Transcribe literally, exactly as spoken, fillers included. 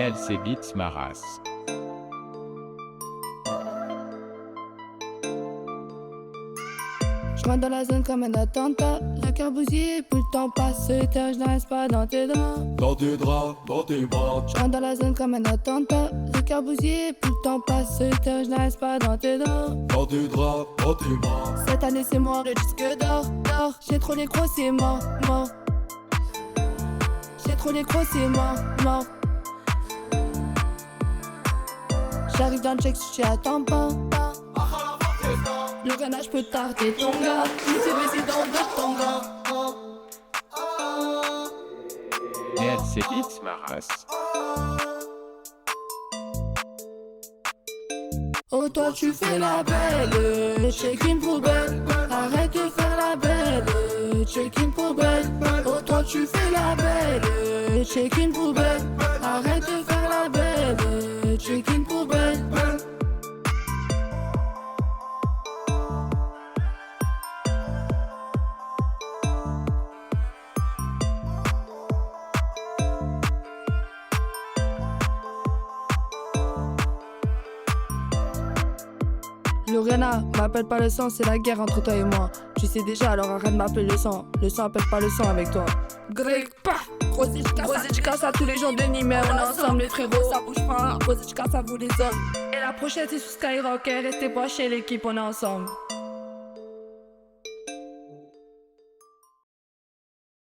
Elle c'est Beats ma race. Je rentre dans la zone comme un attentat. Le cœur bousillé, plus le temps passe. Ce terre, je n'arrive pas dans tes draps. Dans tes draps, dans tes bras. Je rentre dans la zone comme un attentat. Le cœur bousillé, plus le temps passe. Ce terre, je n'arrive pas dans tes draps. Dans tes draps, dans tes bras. Cette année c'est mort, le disque d'or, d'or. J'ai trop les gros, c'est mort, mort. J'ai trop les gros, c'est mort, mort. J'arrive dans le check, si tu attends pas. Le grenade, peut tarder ton gars. Je suis résident de ton gars. Elle c'est Beats ma race. Oh toi tu fais la belle, check une poubelle. Arrête de faire la belle, check une poubelle. Oh toi tu fais la belle, check une poubelle. Arrête de faire la belle, check une poubelle. Lorena, m'appelle pas le sang, c'est la guerre entre toi et moi. Tu sais déjà, alors arrête de m'appeler le sang. Le sang appelle pas le sang avec toi. Greg, pas Gros éducace à tous les gens de Nîmes. On est ensemble les frérots, ça bouge pas. Gros éducace à vous les hommes. Et la prochaine c'est sur Skyrock, restez pas chez l'équipe, on est ensemble.